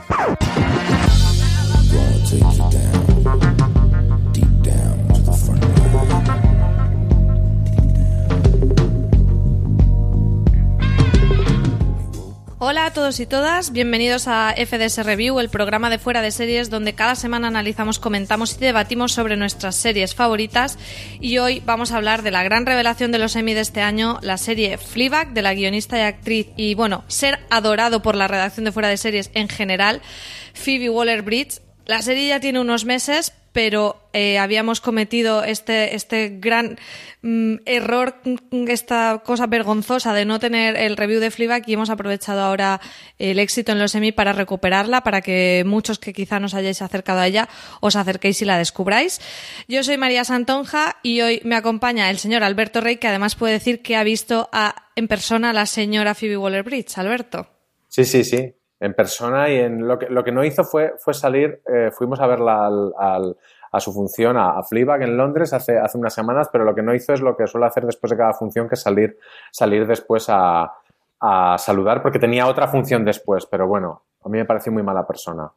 Hola a todos y todas, bienvenidos a FDS Review, el programa de fuera de series donde cada semana analizamos, comentamos y debatimos sobre nuestras series favoritas, y hoy vamos a hablar de la gran revelación de los Emmy de este año, la serie Fleabag, de la guionista y actriz y bueno, ser adorado por la redacción de fuera de series en general, Phoebe Waller-Bridge. La serie ya tiene unos meses, pero habíamos cometido este gran error, esta cosa vergonzosa de no tener el review de Fleabag, y hemos aprovechado ahora el éxito en los Emmy para recuperarla, para que muchos que quizá no os hayáis acercado a ella os acerquéis y la descubráis. Yo soy María Santonja y hoy me acompaña el señor Alberto Rey, que además puede decir que ha visto en persona a la señora Phoebe Waller-Bridge. Alberto. Sí. En persona, y lo que no hizo fue salir, fuimos a verla a su función, a Fleabag en Londres hace unas semanas, pero lo que no hizo es lo que suele hacer después de cada función, que es salir después a saludar, porque tenía otra función después, pero bueno, a mí me pareció muy mala persona.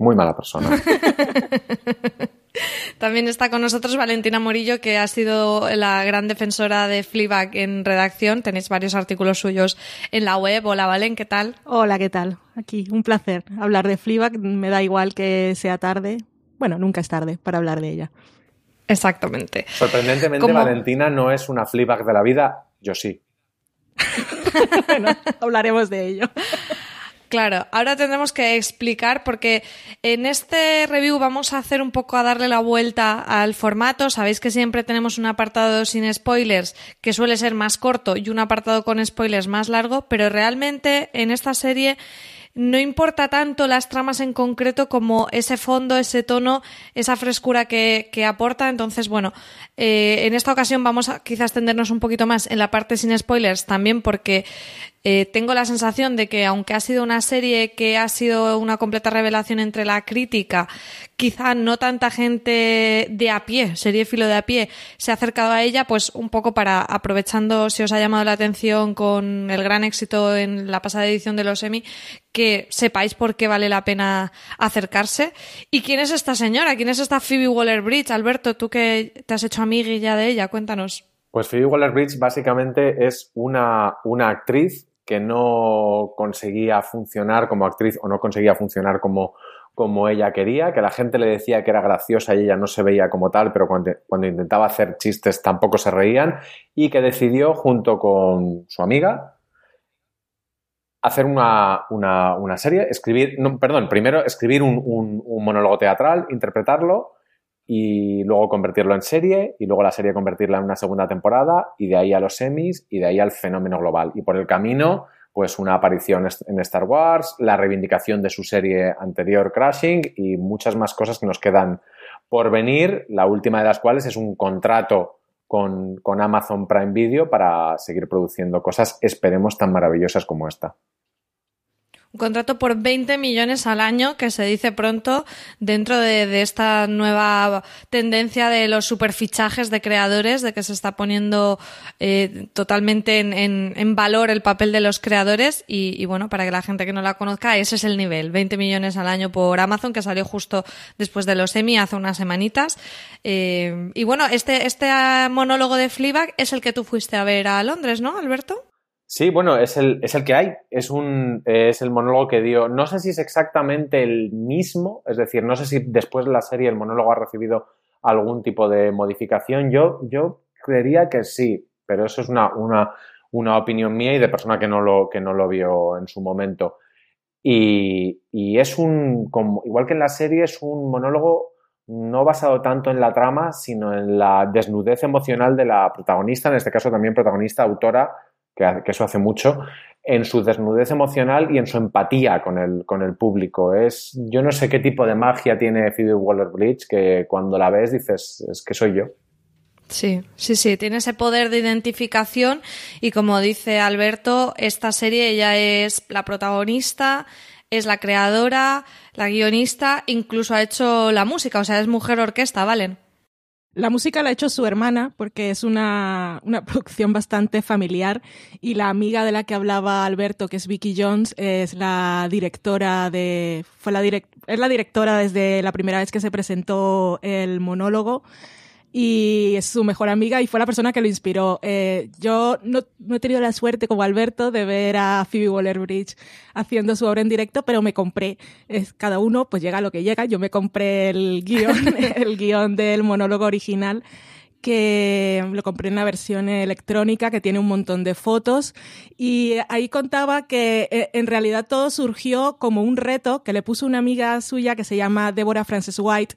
También está con nosotros Valentina Morillo, que ha sido la gran defensora de Fleabag en redacción. Tenéis varios artículos suyos en la web. Hola, Valen, ¿qué tal? Hola, ¿qué tal? Aquí, un placer hablar de Fleabag. Me da igual que sea tarde. Bueno, nunca es tarde para hablar de ella. Exactamente. Sorprendentemente, Valentina no es una Fleabag de la vida. Yo sí. Bueno, hablaremos de ello. Claro, ahora tendremos que explicar, porque en este review vamos a hacer un poco a darle la vuelta al formato. Sabéis que siempre tenemos un apartado sin spoilers que suele ser más corto y un apartado con spoilers más largo, pero realmente en esta serie no importa tanto las tramas en concreto como ese fondo, ese tono, esa frescura que aporta. Entonces, bueno, en esta ocasión vamos a quizás extendernos un poquito más en la parte sin spoilers, también porque tengo la sensación de que, aunque ha sido una serie que ha sido una completa revelación entre la crítica, quizá no tanta gente de a pie, seriéfilo de a pie, se ha acercado a ella, pues un poco para, aprovechando si os ha llamado la atención con el gran éxito en la pasada edición de los Emmy, que sepáis por qué vale la pena acercarse. ¿Y quién es esta señora? ¿Quién es esta Phoebe Waller-Bridge? Alberto, tú que te has hecho amigui ya de ella, cuéntanos. Pues Phoebe Waller-Bridge básicamente es una actriz que no conseguía funcionar como actriz, o no conseguía funcionar como ella quería, que la gente le decía que era graciosa y ella no se veía como tal, pero cuando intentaba hacer chistes tampoco se reían, y que decidió, junto con su amiga, hacer una serie, primero escribir un monólogo teatral, interpretarlo, y luego convertirlo en serie, y luego la serie convertirla en una segunda temporada, y de ahí a los Emmys, y de ahí al fenómeno global. Y por el camino, pues una aparición en Star Wars, la reivindicación de su serie anterior, Crashing, y muchas más cosas que nos quedan por venir, la última de las cuales es un contrato con Amazon Prime Video para seguir produciendo cosas, esperemos, tan maravillosas como esta. Un contrato por 20 millones al año, que se dice pronto, dentro de esta nueva tendencia de los superfichajes de creadores, de que se está poniendo totalmente en valor el papel de los creadores. Y bueno, para que la gente que no la conozca, ese es el nivel, 20 millones al año por Amazon, que salió justo después de los Emmy hace unas semanitas. Y bueno, este monólogo de Fleabag es el que tú fuiste a ver a Londres, ¿no, Alberto? Sí, bueno, es el que hay. Es el monólogo que dio. No sé si es exactamente el mismo, es decir, no sé si después de la serie el monólogo ha recibido algún tipo de modificación. Yo creería que sí, pero eso es una opinión mía y de persona que no lo vio en su momento. Y es igual que en la serie, es un monólogo no basado tanto en la trama, sino en la desnudez emocional de la protagonista, en este caso también protagonista, autora, que eso hace mucho, en su desnudez emocional y en su empatía con el público. Yo no sé qué tipo de magia tiene Phoebe Waller-Bridge, que cuando la ves dices, es que soy yo. Sí, tiene ese poder de identificación, y como dice Alberto, esta serie ella es la protagonista, es la creadora, la guionista, incluso ha hecho la música, o sea, es mujer orquesta, ¿valen? La música la ha hecho su hermana porque es una producción bastante familiar y la amiga de la que hablaba Alberto, que es Vicky Jones, es la directora es la directora desde la primera vez que se presentó el monólogo y es su mejor amiga y fue la persona que lo inspiró. Yo no he tenido la suerte como Alberto de ver a Phoebe Waller-Bridge haciendo su obra en directo, pero me compré, cada uno pues llega a lo que llega, yo me compré el guión del monólogo original, que lo compré en la versión electrónica que tiene un montón de fotos y ahí contaba que en realidad todo surgió como un reto que le puso una amiga suya que se llama Deborah Frances White,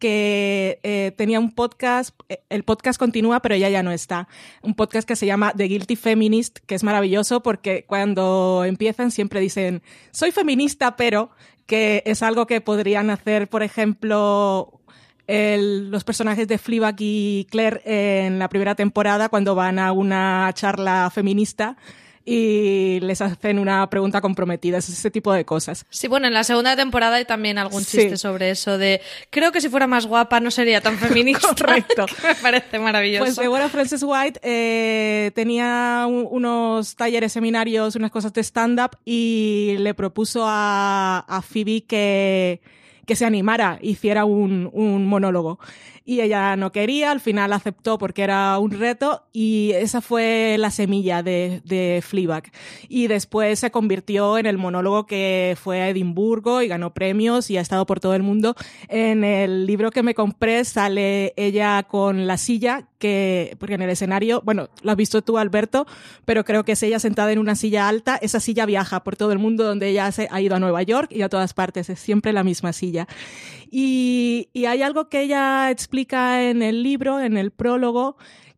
que tenía un podcast, el podcast continúa pero ella ya no está, un podcast que se llama The Guilty Feminist, que es maravilloso porque cuando empiezan siempre dicen soy feminista, pero que es algo que podrían hacer, por ejemplo, los personajes de Fleabag y Claire en la primera temporada cuando van a una charla feminista y les hacen una pregunta comprometida, es ese tipo de cosas. Sí, bueno, en la segunda temporada hay también algún chiste sobre eso de creo que si fuera más guapa no sería tan feminista. Correcto. Me parece maravilloso. Pues Deborah Frances White tenía unos talleres, seminarios, unas cosas de stand-up y le propuso a Phoebe que se animara, hiciera un monólogo. Y ella no quería, al final aceptó porque era un reto y esa fue la semilla de Fleabag. Y después se convirtió en el monólogo que fue a Edimburgo y ganó premios y ha estado por todo el mundo. En el libro que me compré sale ella con la silla porque en el escenario, bueno, lo has visto tú, Alberto, pero creo que es ella sentada en una silla alta. Esa silla viaja por todo el mundo donde ella ha ido a Nueva York y a todas partes. Es siempre la misma silla. Y hay algo que ella explica en el libro, en el prólogo,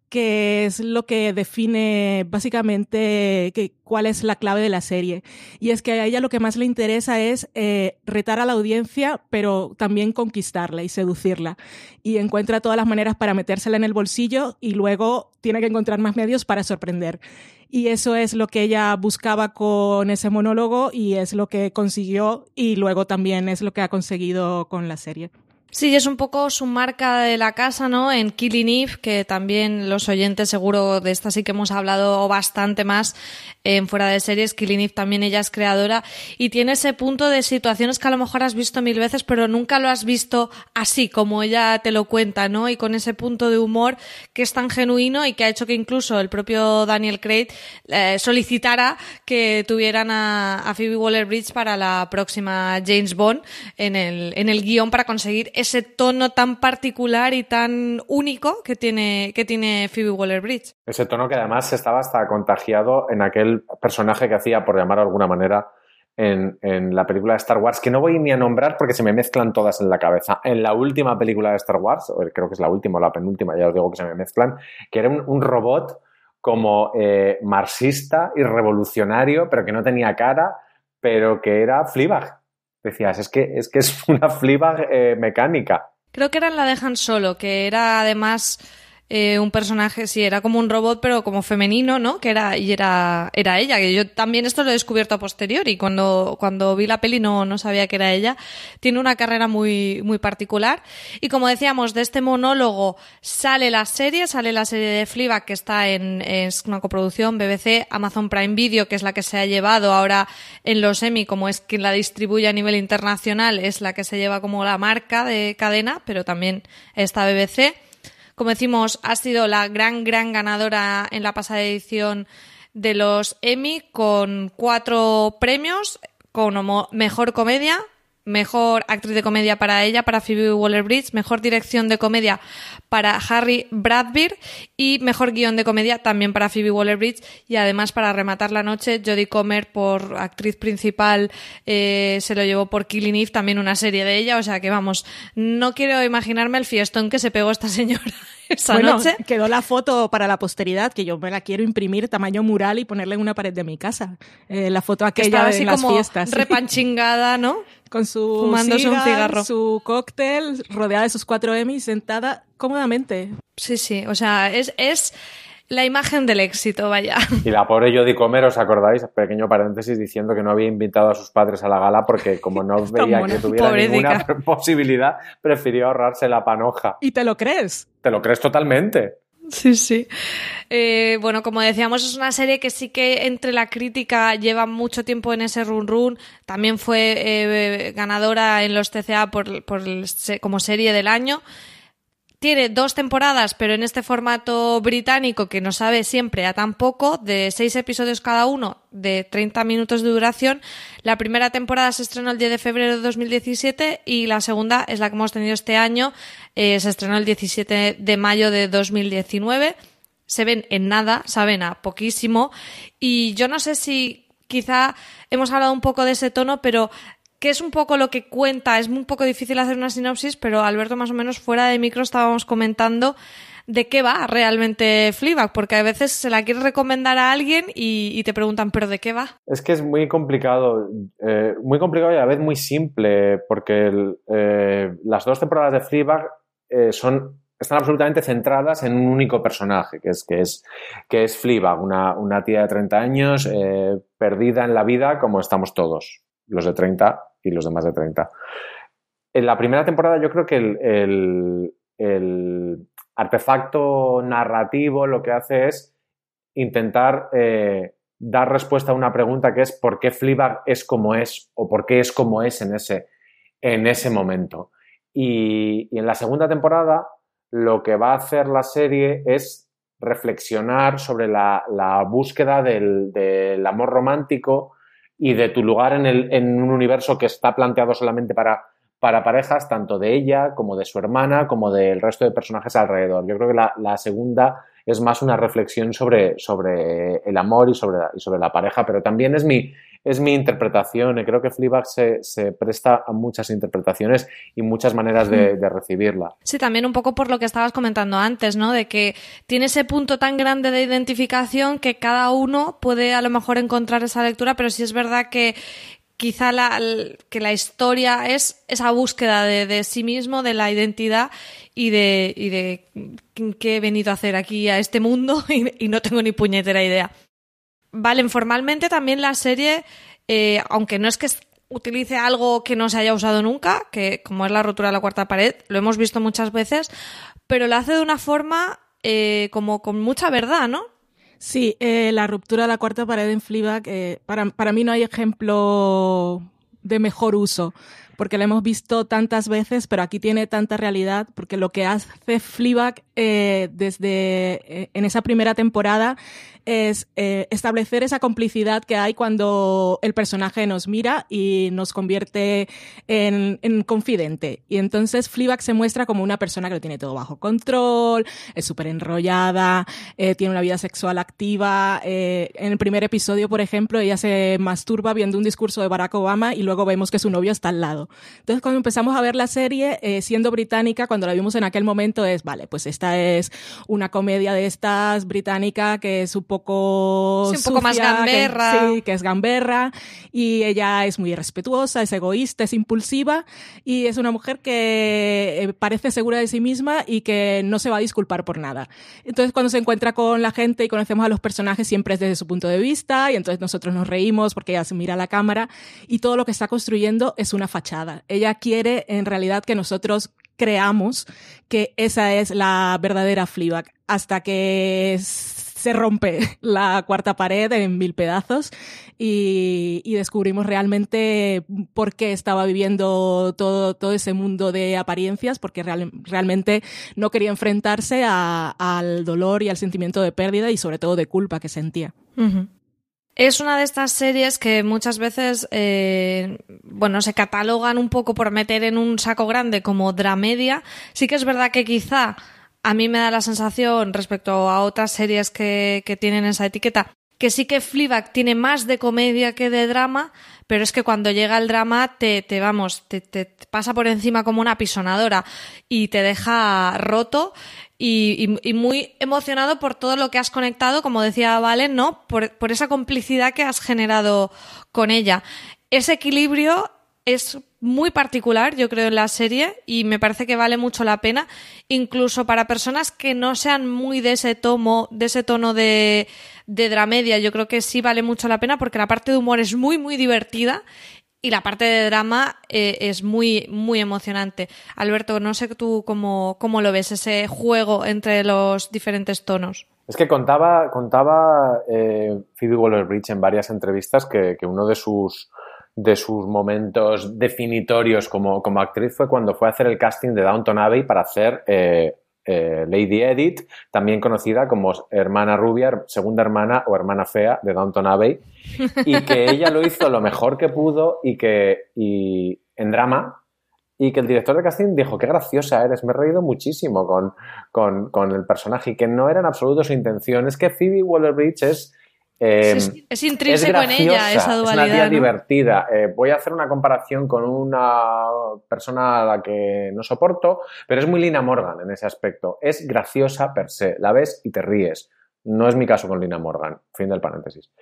que es lo que define básicamente cuál es la clave de la serie. Y es que a ella lo que más le interesa es retar a la audiencia, pero también conquistarla y seducirla. Y encuentra todas las maneras para metérsela en el bolsillo y luego tiene que encontrar más medios para sorprender. Y eso es lo que ella buscaba con ese monólogo y es lo que consiguió y luego también es lo que ha conseguido con la serie. Sí, es un poco su marca de la casa, ¿no? En Killing Eve, que también los oyentes seguro de esta sí que hemos hablado bastante más en Fuera de Series. Killing Eve también ella es creadora y tiene ese punto de situaciones que a lo mejor has visto 1000 veces, pero nunca lo has visto así, como ella te lo cuenta, ¿no? Y con ese punto de humor que es tan genuino y que ha hecho que incluso el propio Daniel Craig solicitara que tuvieran a Phoebe Waller-Bridge para la próxima James Bond en el guión para conseguir ese tono tan particular y tan único que tiene Phoebe Waller-Bridge. Ese tono que además estaba hasta contagiado en aquel personaje que hacía, por llamarlo de alguna manera, en la película de Star Wars, que no voy ni a nombrar porque se me mezclan todas en la cabeza. En la última película de Star Wars, creo que es la última o la penúltima, ya os digo que se me mezclan, que era un robot como marxista y revolucionario, pero que no tenía cara, pero que era Fleabag. Decías, es que es una Fleabag mecánica. Creo que era en la de Han Solo, que era además un personaje, sí, era como un robot, pero como femenino, ¿no? Que era ella, que yo también esto lo he descubierto a posteriori. Cuando vi la peli no sabía que era ella. Tiene una carrera muy, muy particular. Y como decíamos, de este monólogo sale la serie de Fleabag, que es una coproducción BBC, Amazon Prime Video, que es la que se ha llevado ahora en los Emmy, como es quien la distribuye a nivel internacional, es la que se lleva como la marca de cadena, pero también está BBC. Como decimos, ha sido la gran ganadora en la pasada edición de los Emmy con 4 premios, como Mejor Comedia, Mejor Actriz de Comedia para ella, para Phoebe Waller-Bridge, Mejor Dirección de Comedia para Harry Bradbeer y Mejor Guión de Comedia también para Phoebe Waller-Bridge. Y además, para rematar la noche, Jodie Comer por actriz principal se lo llevó por Killing Eve, también una serie de ella. O sea que vamos, no quiero imaginarme el fiestón que se pegó esta señora esa noche. Quedó la foto para la posteridad, que yo me la quiero imprimir tamaño mural y ponerla en una pared de mi casa. La foto aquella de las fiestas. Repanchingada, ¿no? Con su fumándose un cigarro, su cóctel, rodeada de sus 4 Emmys, sentada cómodamente. Sí, o sea, es La imagen del éxito, vaya. Y la pobre Jodie Comer, ¿os acordáis? Pequeño paréntesis, diciendo que no había invitado a sus padres a la gala porque como no veía que tuviera ninguna posibilidad, prefirió ahorrarse la panoja. ¿Y te lo crees? Te lo crees totalmente. Sí, sí. Bueno, como decíamos, es una serie que sí que entre la crítica lleva mucho tiempo en ese run. También fue ganadora en los TCA como serie del año. Tiene 2 temporadas, pero en este formato británico que no sabe siempre a tan poco, de 6 episodios cada uno, de 30 minutos de duración. La primera temporada se estrenó el 10 de febrero de 2017 y la segunda es la que hemos tenido este año. Se estrenó el 17 de mayo de 2019. Se ven en nada, saben a poquísimo. Y yo no sé si quizá hemos hablado un poco de ese tono, pero que es un poco lo que cuenta. Es un poco difícil hacer una sinopsis, pero Alberto, más o menos fuera de micro estábamos comentando de qué va realmente Fleabag, porque a veces se la quieres recomendar a alguien y te preguntan, ¿pero de qué va? Es que es muy complicado y a la vez muy simple, porque las 2 temporadas de Fleabag están absolutamente centradas en un único personaje, que es Fleabag, una tía de 30 años perdida en la vida como estamos todos, los de 30 y los de más de 30. En la primera temporada yo creo que el artefacto narrativo lo que hace es intentar dar respuesta a una pregunta que es ¿por qué Fleabag es como es? O ¿por qué es como es en ese momento? Y en la segunda temporada lo que va a hacer la serie es reflexionar sobre la búsqueda del amor romántico y de tu lugar en un universo que está planteado solamente para parejas, tanto de ella como de su hermana, como del resto de personajes alrededor. Yo creo que la segunda es más una reflexión sobre el amor y sobre la pareja, pero también es mi interpretación. Y creo que Fleabag se presta a muchas interpretaciones y muchas maneras de recibirla. Sí, también un poco por lo que estabas comentando antes, ¿no? De que tiene ese punto tan grande de identificación que cada uno puede a lo mejor encontrar esa lectura, pero sí es verdad que quizá que la historia es esa búsqueda de sí mismo, de la identidad y de qué he venido a hacer aquí a este mundo y no tengo ni puñetera idea. Vale, formalmente también la serie, aunque no es que utilice algo que no se haya usado nunca, que como es la rotura de la cuarta pared, lo hemos visto muchas veces, pero lo hace de una forma como con mucha verdad, ¿no? Sí, la ruptura de la cuarta pared en Fleabag, para mí no hay ejemplo de mejor uso, porque la hemos visto tantas veces, pero aquí tiene tanta realidad, porque lo que hace Fleabag desde en esa primera temporada es establecer esa complicidad que hay cuando el personaje nos mira y nos convierte en confidente. Y entonces Fleabag se muestra como una persona que lo tiene todo bajo control, es súper enrollada, tiene una vida sexual activa. En el primer episodio, por ejemplo, ella se masturba viendo un discurso de Barack Obama y luego vemos que su novio está al lado. Entonces, cuando empezamos a ver la serie, siendo británica, cuando la vimos en aquel momento vale, pues esta es una comedia de estas británica que es un poco sí, un poco más gamberra. Que es gamberra, y ella es muy irrespetuosa, es egoísta, es impulsiva, y es una mujer que parece segura de sí misma y que no se va a disculpar por nada. Entonces, cuando se encuentra con la gente y conocemos a los personajes, siempre es desde su punto de vista, y entonces nosotros nos reímos porque ella se mira a la cámara, y todo lo que está construyendo es una fachada. Ella quiere, en realidad, que nosotros creamos que esa es la verdadera Fleabag, hasta que se rompe la cuarta pared en 1000 pedazos y descubrimos realmente por qué estaba viviendo todo ese mundo de apariencias, porque realmente no quería enfrentarse al dolor y al sentimiento de pérdida y sobre todo de culpa que sentía. Uh-huh. Es una de estas series que muchas veces se catalogan un poco por meter en un saco grande como dramedia. Sí que es verdad que quizá a mí me da la sensación, respecto a otras series que tienen esa etiqueta, que sí que Fleabag tiene más de comedia que de drama, pero es que cuando llega el drama te pasa por encima como una pisonadora y te deja roto y muy emocionado por todo lo que has conectado, como decía Valen, ¿no? Por esa complicidad que has generado con ella. Ese equilibrio es muy particular, yo creo, en la serie, y me parece que vale mucho la pena, incluso para personas que no sean muy de ese tono de dramedia. Yo creo que sí vale mucho la pena porque la parte de humor es muy, muy divertida y la parte de drama es muy, muy emocionante. Alberto, no sé tú cómo lo ves, ese juego entre los diferentes tonos. Es que contaba Phoebe Waller-Bridge en varias entrevistas que uno de sus momentos definitorios como actriz fue cuando fue a hacer el casting de Downton Abbey para hacer Lady Edith, también conocida como hermana rubia, segunda hermana o hermana fea de Downton Abbey, y que ella lo hizo lo mejor que pudo y en drama, y que el director de casting dijo: qué graciosa eres, me he reído muchísimo con el personaje, y que no era en absoluto su intención. Es que Phoebe Waller-Bridge es intrínseco en ella esa dualidad. Es una tía, ¿no? divertida. Voy a hacer una comparación con una persona a la que no soporto, pero es muy Lina Morgan en ese aspecto. Es graciosa per se. La ves y te ríes. No es mi caso con Lina Morgan. Fin del paréntesis.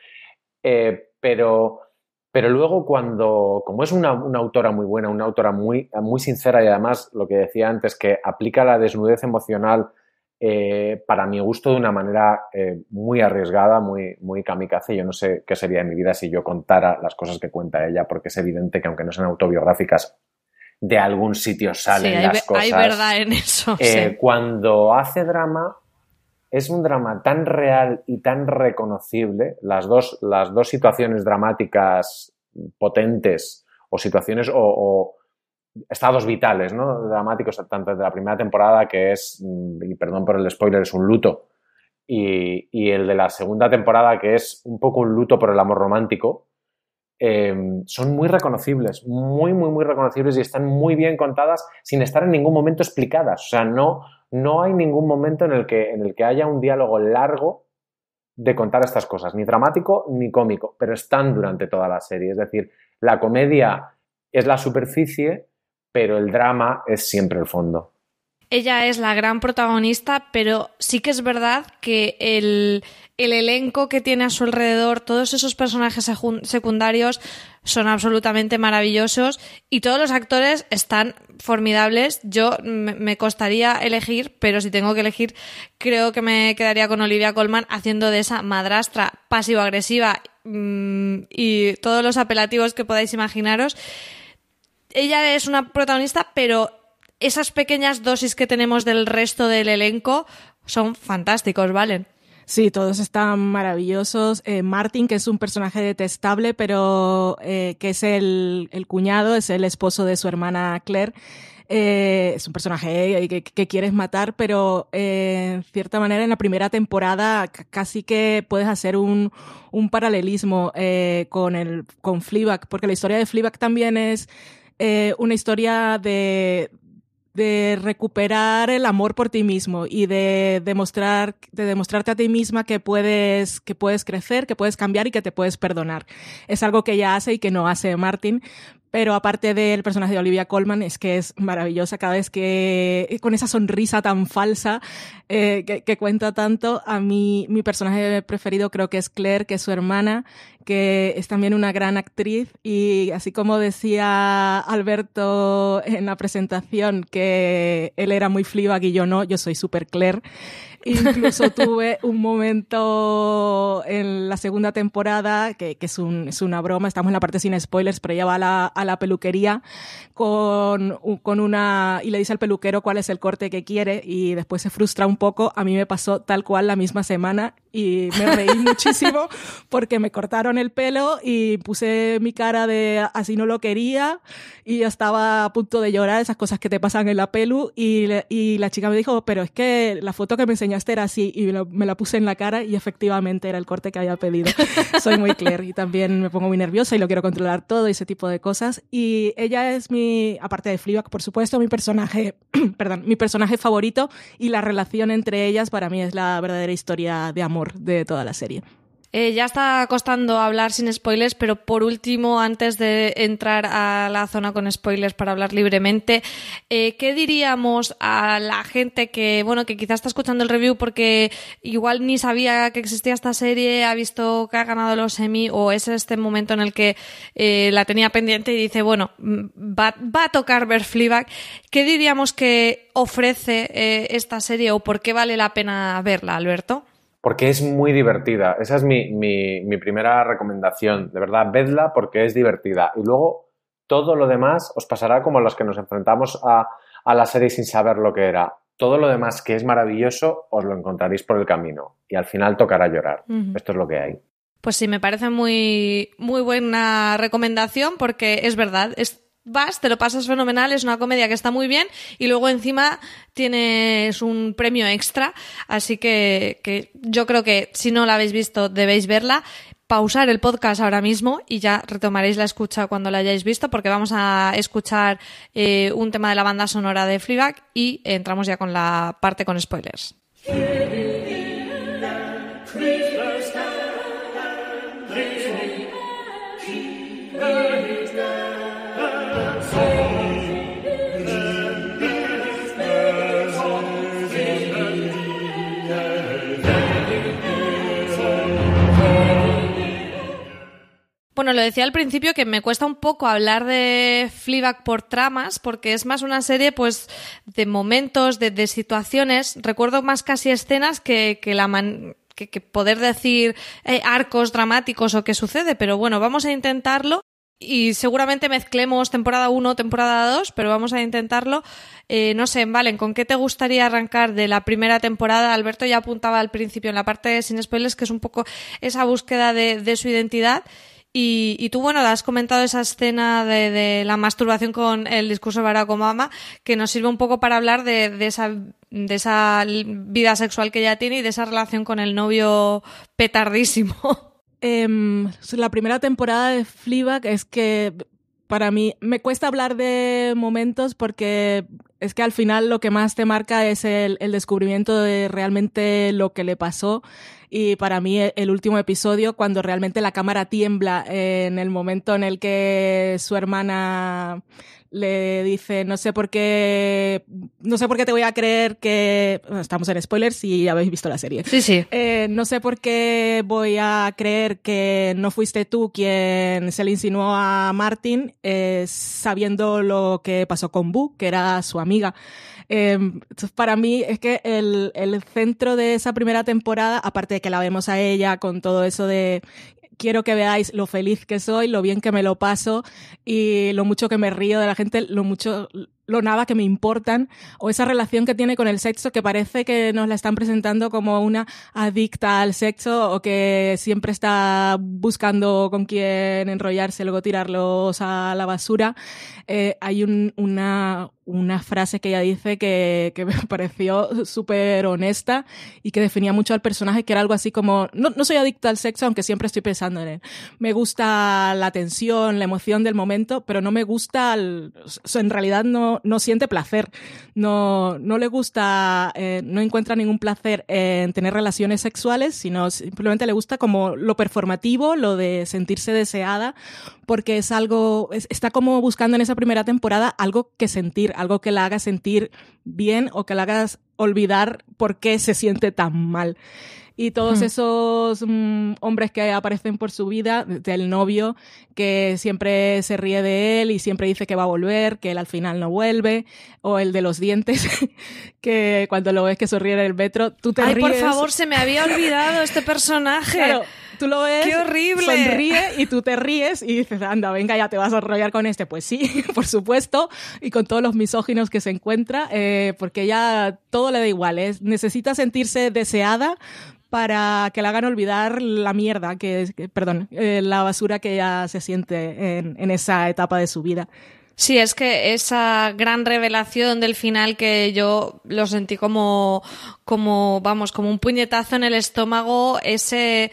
Pero luego como es una autora muy buena, una autora muy, muy sincera, y además, lo que decía antes, que aplica la desnudez emocional para mi gusto de una manera muy arriesgada, muy, muy kamikaze. Yo no sé qué sería de mi vida si yo contara las cosas que cuenta ella, porque es evidente que aunque no sean autobiográficas, de algún sitio salen las cosas. Hay verdad en eso. Sí. Cuando hace drama, es un drama tan real y tan reconocible. Las dos situaciones dramáticas potentes, o situaciones o estados vitales, ¿no? Dramáticos, tanto de la primera temporada, que es, y perdón por el spoiler, es un luto, y el de la segunda temporada, que es un poco un luto por el amor romántico, son muy reconocibles, muy, muy, muy reconocibles, y están muy bien contadas sin estar en ningún momento explicadas. O sea, no hay ningún momento en el que haya un diálogo largo de contar estas cosas, ni dramático ni cómico, pero están durante toda la serie. Es decir, la comedia es la superficie, pero el drama es siempre el fondo. Ella es la gran protagonista, pero sí que es verdad que el elenco que tiene a su alrededor, todos esos personajes secundarios son absolutamente maravillosos y todos los actores están formidables. Yo me costaría elegir, pero si tengo que elegir, creo que me quedaría con Olivia Colman haciendo de esa madrastra pasivo-agresiva y todos los apelativos que podáis imaginaros. Ella es una protagonista, pero esas pequeñas dosis que tenemos del resto del elenco son fantásticos, ¿vale? Sí, todos están maravillosos. Martin, que es un personaje detestable, pero que es el cuñado, es el esposo de su hermana Claire. Es un personaje que quieres matar, pero en cierta manera en la primera temporada casi que puedes hacer un paralelismo con Fleabag, porque la historia de Fleabag también es una historia de recuperar el amor por ti mismo y de demostrarte a ti misma que puedes crecer, que puedes cambiar y que te puedes perdonar. Es algo que ella hace y que no hace Martin. Pero aparte del personaje de Olivia Colman, es que es maravillosa cada vez que, con esa sonrisa tan falsa que cuenta tanto. A mí, mi personaje preferido creo que es Claire, que es su hermana, que es también una gran actriz. Y así como decía Alberto en la presentación que él era muy Fleabag y yo no, yo soy súper Claire. Incluso tuve un momento en la segunda temporada que es una broma, estamos en la parte sin spoilers, pero ella va a la peluquería con una y le dice al peluquero cuál es el corte que quiere y después se frustra un poco. A mí me pasó tal cual la misma semana y me reí muchísimo porque me cortaron el pelo y puse mi cara de así no lo quería y estaba a punto de llorar, esas cosas que te pasan en la pelu, y la chica me dijo, pero es que la foto que me enseñaste era así, y me la puse en la cara y efectivamente era el corte que había pedido. Soy muy Claire y también me pongo muy nerviosa y lo quiero controlar todo y ese tipo de cosas. Y ella es aparte de Fleabag, por supuesto, mi personaje favorito, y la relación entre ellas para mí es la verdadera historia de amor de toda la serie. Ya está costando hablar sin spoilers, pero por último, antes de entrar a la zona con spoilers para hablar libremente, ¿qué diríamos a la gente que quizás está escuchando el review porque igual ni sabía que existía esta serie, ha visto que ha ganado los Emmy, o es este momento en el que la tenía pendiente y dice, va a tocar ver Fleabag? ¿Qué diríamos que ofrece esta serie o por qué vale la pena verla, Alberto? Porque es muy divertida. Esa es mi primera recomendación. De verdad, vedla porque es divertida. Y luego todo lo demás os pasará como a los que nos enfrentamos a la serie sin saber lo que era. Todo lo demás que es maravilloso os lo encontraréis por el camino. Y al final tocará llorar. Uh-huh. Esto es lo que hay. Pues sí, me parece muy, muy buena recomendación porque es verdad, vas, te lo pasas fenomenal, es una comedia que está muy bien y luego encima tienes un premio extra, así que yo creo que si no la habéis visto debéis verla. Pausar el podcast ahora mismo y ya retomaréis la escucha cuando la hayáis visto, porque vamos a escuchar un tema de la banda sonora de Fleabag y entramos ya con la parte con spoilers. Bueno, lo decía al principio que me cuesta un poco hablar de Fleabag por tramas, porque es más una serie pues de momentos, de situaciones. Recuerdo más casi escenas que poder decir arcos dramáticos o qué sucede, pero bueno, vamos a intentarlo. Y seguramente mezclemos temporada 1, temporada 2, pero vamos a intentarlo. No sé, Valen, ¿con qué te gustaría arrancar de la primera temporada? Alberto ya apuntaba al principio en la parte sin spoilers que es un poco esa búsqueda de su identidad. Y tú, has comentado esa escena de la masturbación con el discurso de Barack Obama, que nos sirve un poco para hablar de esa vida sexual que ella tiene y de esa relación con el novio petardísimo. La primera temporada de Fleabag es que para mí me cuesta hablar de momentos porque es que al final lo que más te marca es el descubrimiento de realmente lo que le pasó. Y para mí el último episodio, cuando realmente la cámara tiembla en el momento en el que su hermana le dice no sé por qué te voy a creer que... Estamos en spoilers si ya habéis visto la serie. Sí. No sé por qué voy a creer que no fuiste tú quien se le insinuó a Martin, sabiendo lo que pasó con Boo, que era su amiga. Entonces para mí es que el centro de esa primera temporada, aparte de que la vemos a ella con todo eso de quiero que veáis lo feliz que soy, lo bien que me lo paso y lo mucho que me río de la gente, lo nada que me importan, o esa relación que tiene con el sexo que parece que nos la están presentando como una adicta al sexo o que siempre está buscando con quién enrollarse, luego tirarlos a la basura. Hay una frase que ella dice que me pareció súper honesta y que definía mucho al personaje, que era algo así como no soy adicta al sexo, aunque siempre estoy pensando en él. Me gusta la tensión, la emoción del momento, pero no me gusta en realidad no siente placer, no le gusta, no encuentra ningún placer en tener relaciones sexuales, sino simplemente le gusta como lo performativo, lo de sentirse deseada, porque es algo, está como buscando en esa primera temporada algo que sentir, algo que la haga sentir bien o que la haga olvidar por qué se siente tan mal. Y todos esos hombres que aparecen por su vida, del novio que siempre se ríe de él y siempre dice que va a volver, que él al final no vuelve, o el de los dientes, que cuando lo ves que sonríe en el metro, tú te ríes. Ay, por favor, se me había olvidado este personaje. Claro, tú lo ves, ¡qué horrible! Sonríe y tú te ríes y dices, anda, venga, ya te vas a enrollar con este. Pues sí, por supuesto, y con todos los misóginos que se encuentra, porque ya todo le da igual, necesita sentirse deseada para que le hagan olvidar la mierda, la basura que ella se siente en esa etapa de su vida. Sí, es que esa gran revelación del final que yo lo sentí como un puñetazo en el estómago, eso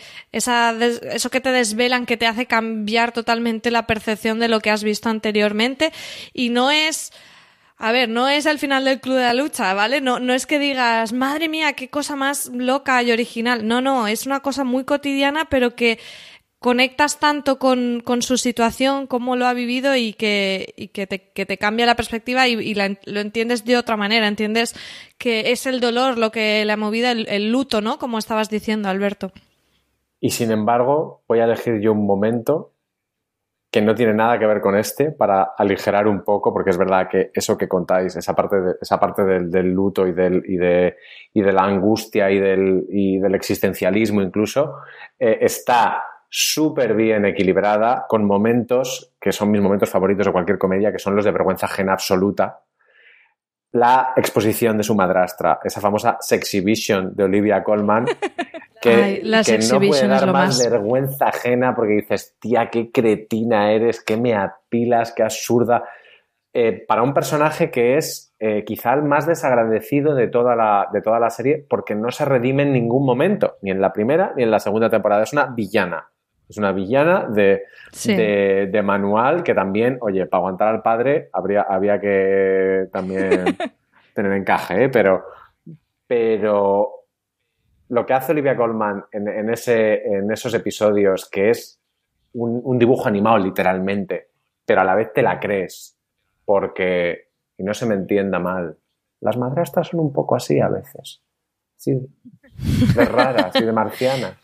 que te desvelan, que te hace cambiar totalmente la percepción de lo que has visto anteriormente, y no es... A ver, no es el final del Club de la Lucha, ¿vale? No es que digas, madre mía, qué cosa más loca y original. No, es una cosa muy cotidiana, pero que conectas tanto con su situación, cómo lo ha vivido y que te cambia la perspectiva y lo entiendes de otra manera. Entiendes que es el dolor lo que le ha movido, el luto, ¿no? Como estabas diciendo, Alberto. Y sin embargo, voy a elegir yo un momento que no tiene nada que ver con para aligerar un poco, porque es verdad que eso que contáis, esa parte del luto y de la angustia y del existencialismo incluso, está súper bien equilibrada con momentos que son mis momentos favoritos de cualquier comedia, que son los de vergüenza ajena absoluta. La exposición de su madrastra, esa famosa Sexhibition de Olivia Colman, que no puede dar más vergüenza ajena porque dices, tía, qué cretina eres, qué me apilas, qué absurda. Para un personaje que es quizá el más desagradecido de toda la serie, porque no se redime en ningún momento, ni en la primera ni en la segunda temporada. Es una villana. Es una villana de manual que también, oye, para aguantar al padre había que también tener encaje, ¿eh? Pero lo que hace Olivia Colman en esos episodios, que es un dibujo animado literalmente, pero a la vez te la crees, porque, y no se me entienda mal, las madrastras son un poco así a veces, sí, de raras y de marcianas.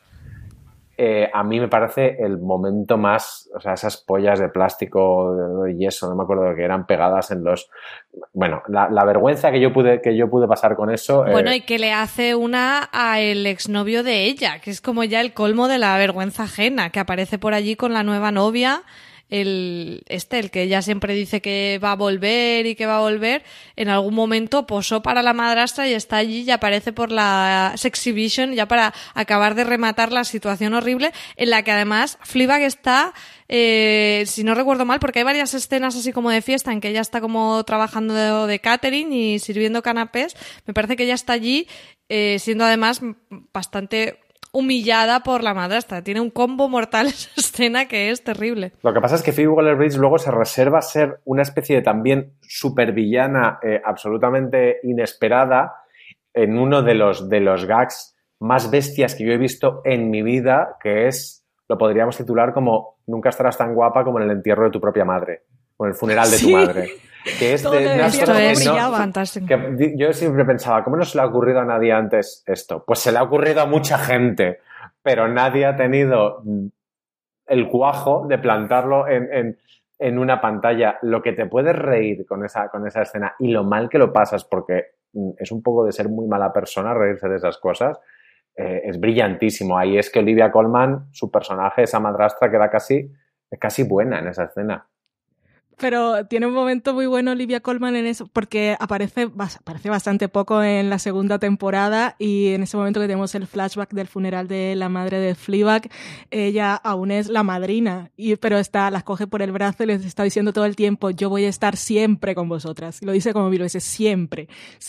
A mí me parece el momento más, o sea, esas pollas de plástico y yeso, no me acuerdo, que eran pegadas en los... Bueno, la vergüenza que yo pude pasar con eso... Bueno, y que le hace una a el exnovio de ella, que es como ya el colmo de la vergüenza ajena, que aparece por allí con la nueva novia... el que ella siempre dice que va a volver y que va a volver, en algún momento posó para la madrastra y está allí y aparece por la Sexhibition ya para acabar de rematar la situación horrible en la que además Fleabag está, si no recuerdo mal, porque hay varias escenas así como de fiesta en que ella está como trabajando de catering y sirviendo canapés. Me parece que ella está allí siendo además bastante humillada por la madrastra. Tiene un combo mortal esa escena que es terrible. Lo que pasa es que Phoebe Waller-Bridge luego se reserva ser una especie de también supervillana absolutamente inesperada en uno de los gags más bestias que yo he visto en mi vida, que es, lo podríamos titular como nunca estarás tan guapa como en el entierro de tu propia madre, o en el funeral de tu madre. Que es de unas cosas que yo siempre pensaba, ¿cómo no se le ha ocurrido a nadie antes esto? Pues se le ha ocurrido a mucha gente, pero nadie ha tenido el cuajo de plantarlo en una pantalla. Lo que te puedes reír con esa escena y lo mal que lo pasas, porque es un poco de ser muy mala persona reírse de esas cosas, es brillantísimo. Ahí es que Olivia Colman, su personaje, esa madrastra, queda casi buena en esa escena. Pero tiene un momento muy bueno Olivia Colman en eso, porque aparece bastante poco en la segunda temporada y en ese momento que tenemos el flashback del funeral de la madre de Fleabag, ella aún es la madrina, pero las coge por el brazo y les está diciendo todo el tiempo, yo voy a estar siempre con vosotras. Y lo dice como mil veces, siempre.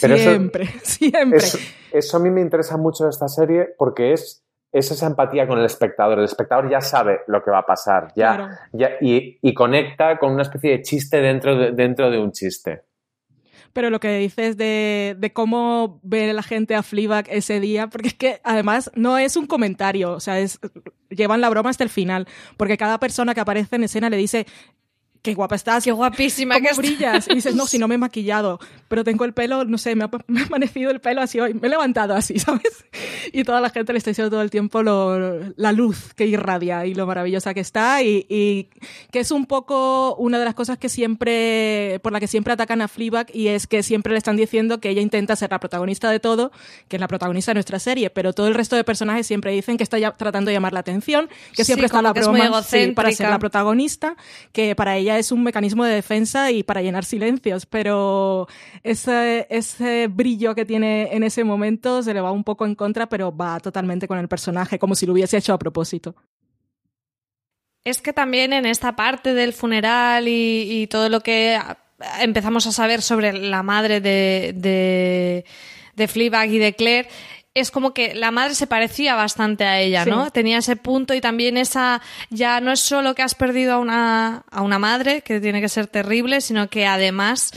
Eso a mí me interesa mucho de esta serie porque es esa empatía con el espectador. El espectador ya sabe lo que va a pasar y conecta con una especie de chiste dentro de un chiste. Pero lo que dices de cómo ve la gente a Fleabag ese día, porque es que además no es un comentario, o sea, llevan la broma hasta el final, porque cada persona que aparece en escena le dice... qué guapa estás, qué guapísima que brillas. Y dices, no, si no me he maquillado, pero tengo el pelo, no sé, me ha amanecido el pelo así hoy, me he levantado así, ¿sabes? Y toda la gente le está diciendo todo el tiempo la luz que irradia y lo maravillosa que está y que es un poco una de las cosas por la que siempre atacan a Fleabag, y es que siempre le están diciendo que ella intenta ser la protagonista de todo, que es la protagonista de nuestra serie, pero todo el resto de personajes siempre dicen que está tratando de llamar la atención, que siempre está la broma para ser la protagonista, que para ella es un mecanismo de defensa y para llenar silencios, pero ese brillo que tiene en ese momento se le va un poco en contra, pero va totalmente con el personaje, como si lo hubiese hecho a propósito. Es que también en esta parte del funeral y todo lo que empezamos a saber sobre la madre de Fleabag y de Claire, es como que la madre se parecía bastante a ella, ¿no? Sí. Tenía ese punto y también ya no es solo que has perdido a una madre, que tiene que ser terrible, sino que además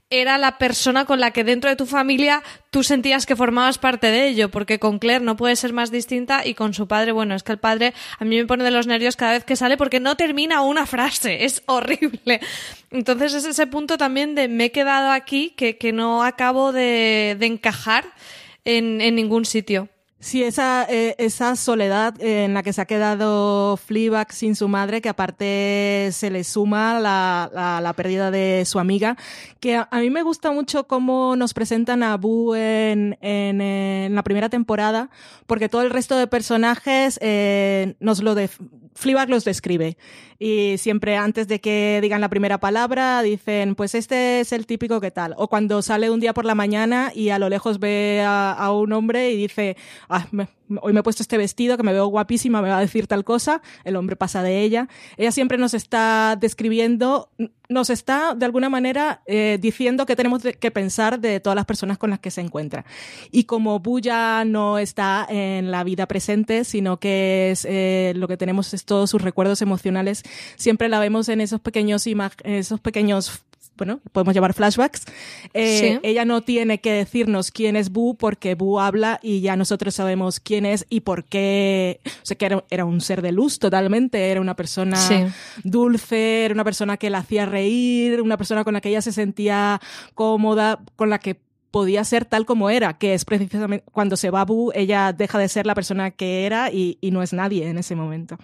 era la persona con la que dentro de tu familia tú sentías que formabas parte de ello, porque con Claire no puede ser más distinta y con su padre, bueno, es que el padre a mí me pone de los nervios cada vez que sale porque no termina una frase, es horrible. Entonces es ese punto también de me he quedado aquí que no acabo de encajar en ningún sitio. Sí, esa soledad en la que se ha quedado Fleabag sin su madre, que aparte se le suma la pérdida de su amiga, que a mí me gusta mucho cómo nos presentan a Boo en la primera temporada, porque todo el resto de personajes Fleabag los describe. Y siempre antes de que digan la primera palabra dicen, pues este es el típico que tal. O cuando sale un día por la mañana y a lo lejos ve a un hombre y dice, hoy me he puesto este vestido que me veo guapísima, me va a decir tal cosa, el hombre pasa de ella. Ella siempre nos está describiendo, nos está de alguna manera diciendo que tenemos que pensar de todas las personas con las que se encuentra. Y como Boo ya no está en la vida presente, sino que es lo que tenemos es todos sus recuerdos emocionales, siempre la vemos en esos pequeños bueno, podemos llamar flashbacks. Sí. Ella no tiene que decirnos quién es Boo porque Boo habla y ya nosotros sabemos quién es y por qué. O sea, que era un ser de luz totalmente, era una persona dulce, era una persona que la hacía reír, una persona con la que ella se sentía cómoda, con la que podía ser tal como era, que es precisamente cuando se va Boo, ella deja de ser la persona que era y no es nadie en ese momento.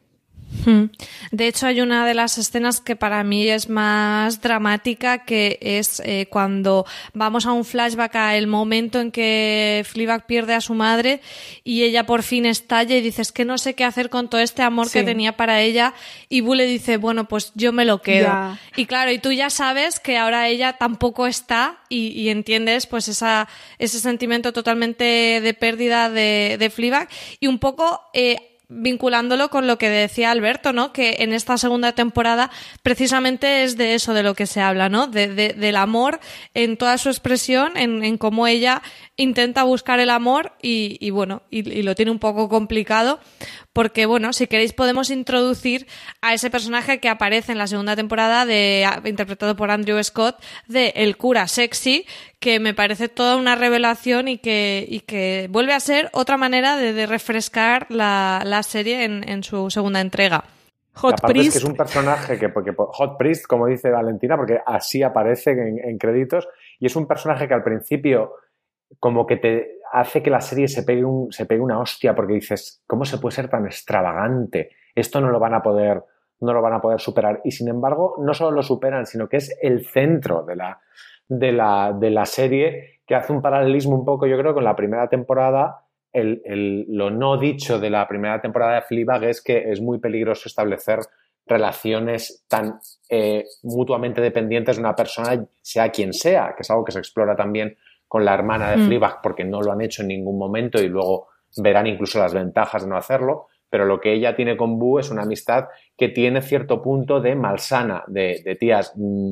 De hecho, hay una de las escenas que para mí es más dramática, que es cuando vamos a un flashback a el momento en que Fleabag pierde a su madre y ella por fin estalla y dice, es que no sé qué hacer con todo este amor que tenía para ella, y Boo le dice, bueno, pues yo me lo quedo. Ya. Y claro, y tú ya sabes que ahora ella tampoco está y entiendes pues ese sentimiento totalmente de pérdida de Fleabag, y un poco vinculándolo con lo que decía Alberto, ¿no? Que en esta segunda temporada precisamente es de eso de lo que se habla, ¿no? Del amor en toda su expresión, en cómo ella intenta buscar el amor y bueno, y lo tiene un poco complicado, porque bueno, si queréis podemos introducir a ese personaje que aparece en la segunda temporada interpretado por Andrew Scott, de el cura sexy, que me parece toda una revelación y que vuelve a ser otra manera de refrescar la serie en su segunda entrega. Hot Priest. Es que es un personaje porque Hot Priest, como dice Valentina, porque así aparece en créditos, y es un personaje que al principio como que te hace que la serie se pegue una hostia, porque dices, ¿cómo se puede ser tan extravagante? Esto no lo van a poder superar. Y sin embargo, no solo lo superan, sino que es el centro de la serie, que hace un paralelismo un poco, yo creo, con la primera temporada. Lo no dicho de la primera temporada de Fleabag es que es muy peligroso establecer relaciones tan mutuamente dependientes de una persona, sea quien sea, que es algo que se explora también con la hermana de Fleabag, porque no lo han hecho en ningún momento y luego verán incluso las ventajas de no hacerlo. Pero lo que ella tiene con Boo es una amistad que tiene cierto punto de malsana, de tías,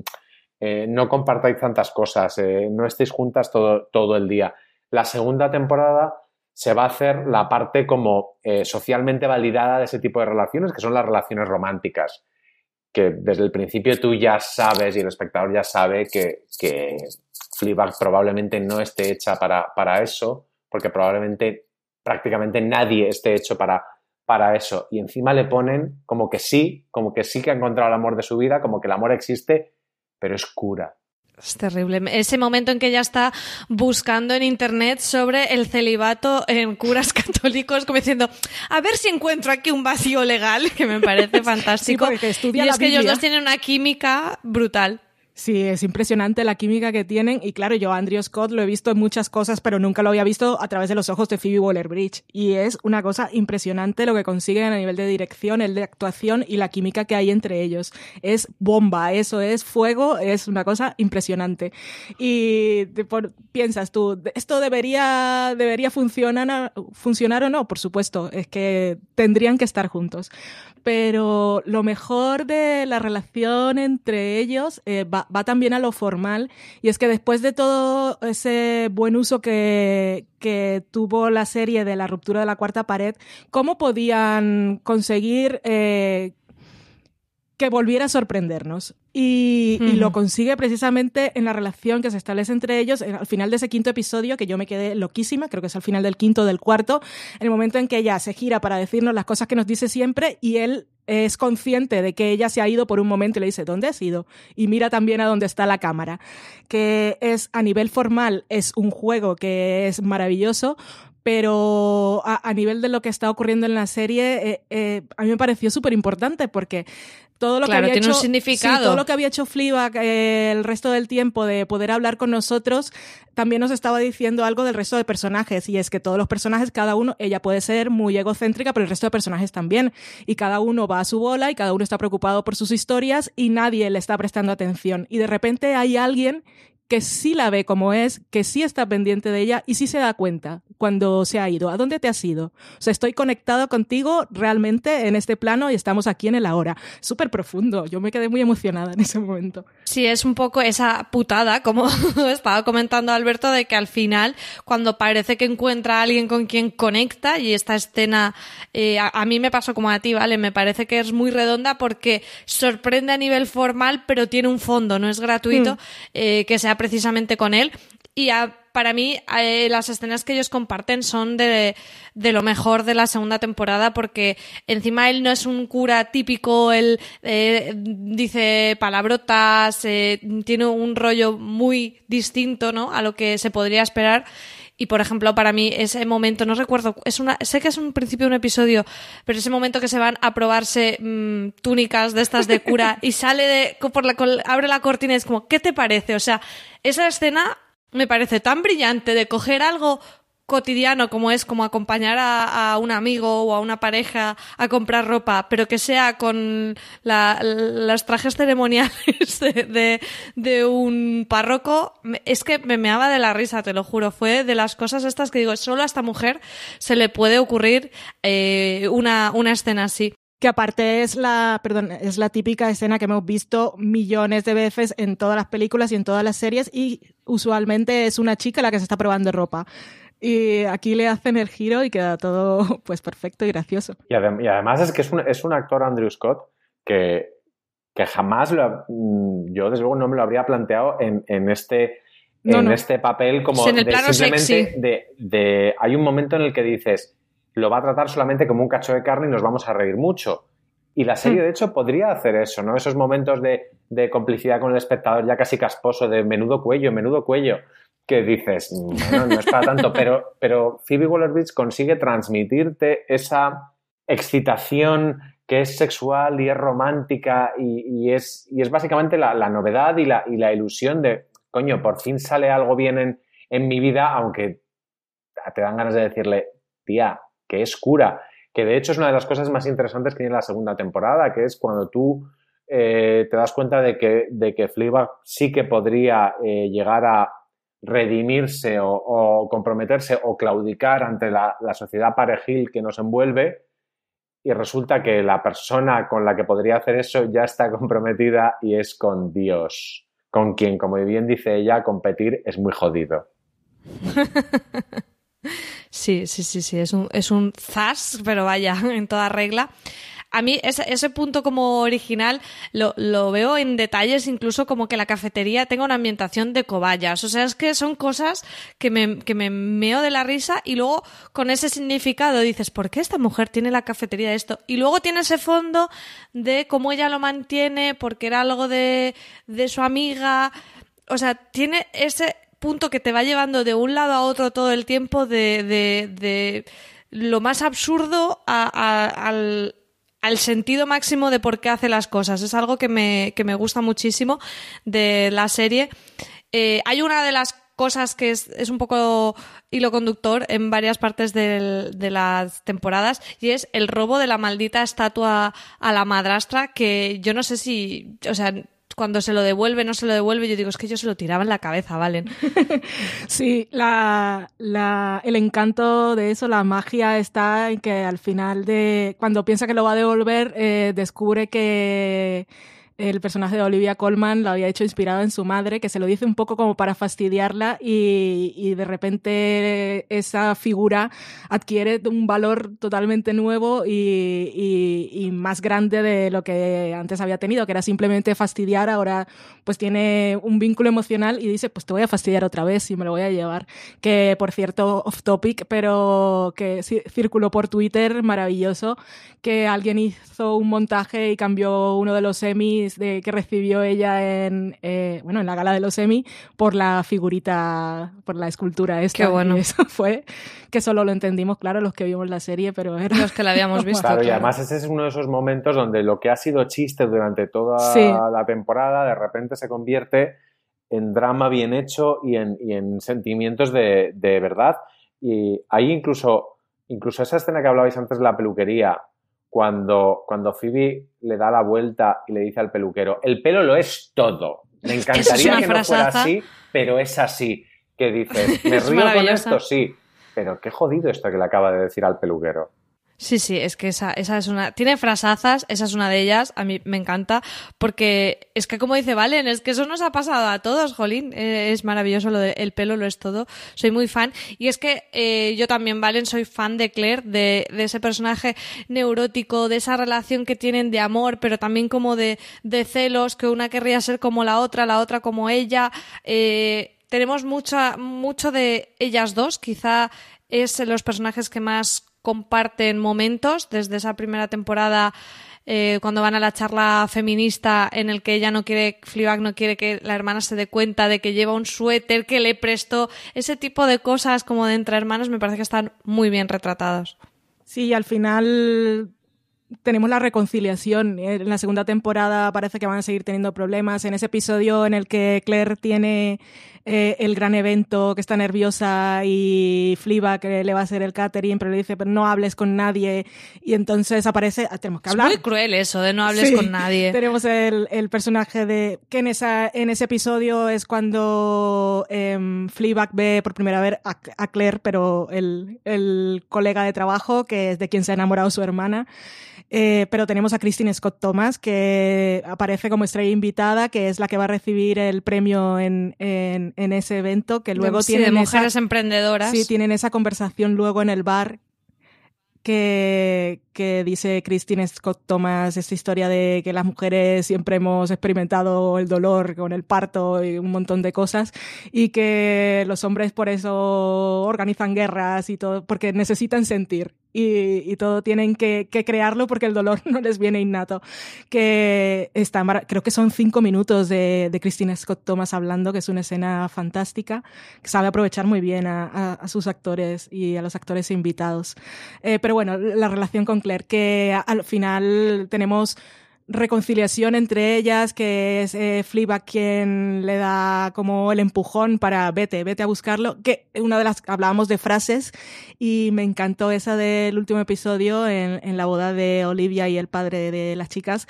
no compartáis tantas cosas, no estéis juntas todo el día. La segunda temporada se va a hacer la parte como socialmente validada de ese tipo de relaciones, que son las relaciones románticas, que desde el principio tú ya sabes y el espectador ya sabe que Fleabag probablemente no esté hecha para eso, porque probablemente prácticamente nadie esté hecho para eso. Y encima le ponen como que sí que ha encontrado el amor de su vida, como que el amor existe, pero es cura. Es terrible. Ese momento en que ella está buscando en internet sobre el celibato en curas católicos, como diciendo, a ver si encuentro aquí un vacío legal, que me parece fantástico. Sí, porque estudia y la es que Biblia. ellos dos tienen una química brutal. Sí, es impresionante la química que tienen, y claro, yo a Andrew Scott lo he visto en muchas cosas, pero nunca lo había visto a través de los ojos de Phoebe Waller-Bridge, y es una cosa impresionante lo que consiguen a nivel de dirección, el de actuación y la química que hay entre ellos. Es bomba, eso es fuego, es una cosa impresionante. Y piensas tú, ¿esto debería funcionar o no? Por supuesto, es que tendrían que estar juntos. Pero lo mejor de la relación entre ellos va también a lo formal, y es que después de todo ese buen uso que tuvo la serie de la ruptura de la cuarta pared, ¿cómo podían conseguir que volviera a sorprendernos. Y lo consigue precisamente en la relación que se establece entre ellos al final de ese 5º episodio, que yo me quedé loquísima, creo que es al final del 5º o del 4º, en el momento en que ella se gira para decirnos las cosas que nos dice siempre y él es consciente de que ella se ha ido por un momento y le dice, ¿dónde has ido? Y mira también a dónde está la cámara. Que es, a nivel formal, es un juego que es maravilloso, pero a nivel de lo que está ocurriendo en la serie, a mí me pareció súper importante porque todo lo que había tiene hecho, un significado. sí, todo lo que había hecho Fleabag el resto del tiempo de poder hablar con nosotros, también nos estaba diciendo algo del resto de personajes, y es que todos los personajes, cada uno, ella puede ser muy egocéntrica, pero el resto de personajes también, y cada uno va a su bola y cada uno está preocupado por sus historias y nadie le está prestando atención, y de repente hay alguien que sí la ve como es, que sí está pendiente de ella y sí se da cuenta cuando se ha ido. ¿A dónde te has ido? O sea, estoy conectado contigo realmente en este plano y estamos aquí en el ahora. Súper profundo. Yo me quedé muy emocionada en ese momento. Sí, es un poco esa putada, como estaba comentando Alberto, de que al final, cuando parece que encuentra a alguien con quien conecta, y esta escena a mí me pasó como a ti, ¿vale? Me parece que es muy redonda porque sorprende a nivel formal, pero tiene un fondo, no es gratuito, que sea precisamente con él. Y para mí las escenas que ellos comparten son de lo mejor de la segunda temporada, porque encima él no es un cura típico, él dice palabrotas, tiene un rollo muy distinto, ¿no?, a lo que se podría esperar. Y, por ejemplo, para mí ese momento, no recuerdo, sé que es un principio de un episodio, pero ese momento que se van a probarse túnicas de estas de cura y sale abre la cortina y es como, ¿qué te parece? O sea, esa escena me parece tan brillante de coger algo cotidiano como es como acompañar a un amigo o a una pareja a comprar ropa, pero que sea con los trajes ceremoniales de un párroco. Es que me meaba de la risa, te lo juro. Fue de las cosas estas que digo, solo a esta mujer se le puede ocurrir una escena así. Que aparte es la típica escena que hemos visto millones de veces en todas las películas y en todas las series, y usualmente es una chica la que se está probando ropa. Y aquí le hacen el giro y queda todo pues perfecto y gracioso. Y además es que es un actor, Andrew Scott, que jamás yo desde luego no me lo habría planteado en este papel, como en el plano simplemente sexy. Hay un momento en el que dices, lo va a tratar solamente como un cacho de carne y nos vamos a reír mucho. Y la serie, de hecho, podría hacer eso, ¿no? Esos momentos de complicidad con el espectador ya casi casposo, de menudo cuello, que dices, bueno, no es para tanto, pero Phoebe Waller-Bridge consigue transmitirte esa excitación que es sexual y es romántica y es básicamente la novedad y la ilusión de, coño, por fin sale algo bien en mi vida, aunque te dan ganas de decirle, tía, que es cura, que de hecho es una de las cosas más interesantes que tiene la segunda temporada, que es cuando tú te das cuenta de que Fleabag sí que podría llegar a redimirse o comprometerse o claudicar ante la sociedad parejil que nos envuelve, y resulta que la persona con la que podría hacer eso ya está comprometida y es con Dios, con quien, como bien dice ella, competir es muy jodido. Sí, es un zas, pero vaya, en toda regla. A mí ese punto como original lo veo en detalles, incluso como que la cafetería tenga una ambientación de cobayas. O sea, es que son cosas que me meo de la risa, y luego con ese significado dices, ¿por qué esta mujer tiene la cafetería de esto? Y luego tiene ese fondo de cómo ella lo mantiene, porque era algo de su amiga. O sea, tiene ese punto que te va llevando de un lado a otro todo el tiempo, de lo más absurdo al sentido máximo de por qué hace las cosas. Es algo que me gusta muchísimo de la serie. Hay una de las cosas que es un poco hilo conductor en varias partes de las temporadas, y es el robo de la maldita estatua a la madrastra, que yo no sé si, o sea, cuando se lo devuelve, no se lo devuelve, yo digo, es que yo se lo tiraba en la cabeza, ¿valen? Sí, el encanto de eso, la magia está en que al final cuando piensa que lo va a devolver, descubre que el personaje de Olivia Colman lo había hecho inspirado en su madre, que se lo dice un poco como para fastidiarla y de repente esa figura adquiere un valor totalmente nuevo y más grande de lo que antes había tenido, que era simplemente fastidiar. Ahora pues tiene un vínculo emocional y dice, pues te voy a fastidiar otra vez y me lo voy a llevar. Que, por cierto, off topic, pero que circuló por Twitter, maravilloso, que alguien hizo un montaje y cambió uno de los Emmys que recibió ella en la gala de los Emmy por la figurita, por la escultura esta. Qué bueno. Y eso fue que solo lo entendimos, claro, los que vimos la serie, pero era... Los que la habíamos visto. Claro, y además ese es uno de esos momentos donde lo que ha sido chiste durante toda la temporada de repente se convierte en drama bien hecho y en sentimientos de verdad. Y ahí incluso esa escena que hablabais antes de la peluquería, cuando Phoebe le da la vuelta y le dice al peluquero, el pelo lo es todo. Me encantaría que no fuera así, pero es así. Que dices, ¿me río con esto? Sí. Pero qué jodido esto que le acaba de decir al peluquero. Sí, es que esa es una... Tiene frasazas, esa es una de ellas, a mí me encanta, porque es que como dice Valen, es que eso nos ha pasado a todos, jolín, es maravilloso lo de el pelo lo es todo, soy muy fan, y es que yo también, Valen, soy fan de Claire, de ese personaje neurótico, de esa relación que tienen de amor, pero también como de celos, que una querría ser como la otra como ella, tenemos mucho de ellas dos, quizá es los personajes que más comparten momentos desde esa primera temporada, cuando van a la charla feminista en el que ella Fleabag no quiere que la hermana se dé cuenta de que lleva un suéter que le prestó, ese tipo de cosas como de entre hermanos me parece que están muy bien retratados. Sí, al final tenemos la reconciliación. En la segunda temporada parece que van a seguir teniendo problemas. En ese episodio en el que Claire tiene el gran evento, que está nerviosa, y Fleabag que le va a hacer el catering, pero le dice, pero no hables con nadie, y entonces aparece, tenemos que hablar. Es muy cruel eso de no hables con nadie. Tenemos el personaje que en ese episodio es cuando Fleabag ve por primera vez a Claire, pero el colega de trabajo, que es de quien se ha enamorado su hermana. Pero tenemos a Christine Scott Thomas, que aparece como estrella invitada, que es la que va a recibir el premio en ese evento, que luego de mujeres emprendedoras. Sí, tienen esa conversación luego en el bar que dice Christine Scott Thomas, esta historia de que las mujeres siempre hemos experimentado el dolor con el parto y un montón de cosas, y que los hombres por eso organizan guerras y todo, porque necesitan sentir. Y todo tienen que crearlo porque el dolor no les viene innato. Que creo que son 5 minutos de Christine Scott Thomas hablando, que es una escena fantástica, que sabe aprovechar muy bien a sus actores y a los actores invitados. Pero bueno, la relación con Claire, que al final tenemos reconciliación entre ellas, que es Fleabag quien le da como el empujón para vete a buscarlo, que una de las hablábamos de frases y me encantó esa del último episodio en la boda de Olivia y el padre de las chicas,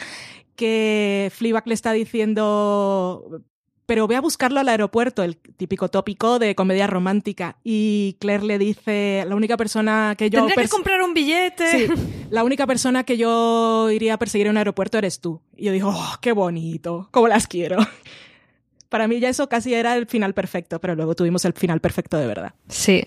que Fleabag le está diciendo, pero ve a buscarlo al aeropuerto, el típico tópico de comedia romántica, y Claire le dice, la única persona que yo... Tendré que comprar un billete. Sí, la única persona que yo iría a perseguir en un aeropuerto eres tú. Y yo digo, oh, qué bonito, cómo las quiero. Para mí ya eso casi era el final perfecto, pero luego tuvimos el final perfecto de verdad. Sí,